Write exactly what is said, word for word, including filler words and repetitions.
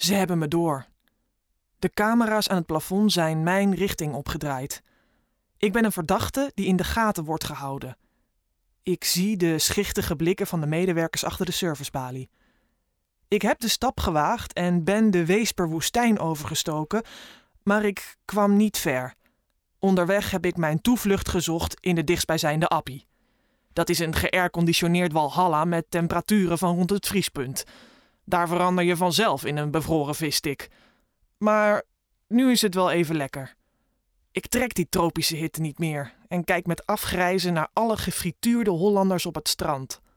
Ze hebben me door. De camera's aan het plafond zijn mijn richting opgedraaid. Ik ben een verdachte die in de gaten wordt gehouden. Ik zie de schichtige blikken van de medewerkers achter de servicebalie. Ik heb de stap gewaagd en ben de Weesperwoestijn overgestoken, maar ik kwam niet ver. Onderweg heb ik mijn toevlucht gezocht in de dichtstbijzijnde Appie. Dat is een geairconditioneerd walhalla met temperaturen van rond het vriespunt. Daar verander je vanzelf in een bevroren visstik. Maar nu is het wel even lekker. Ik trek die tropische hitte niet meer en kijk met afgrijzen naar alle gefrituurde Hollanders op het strand.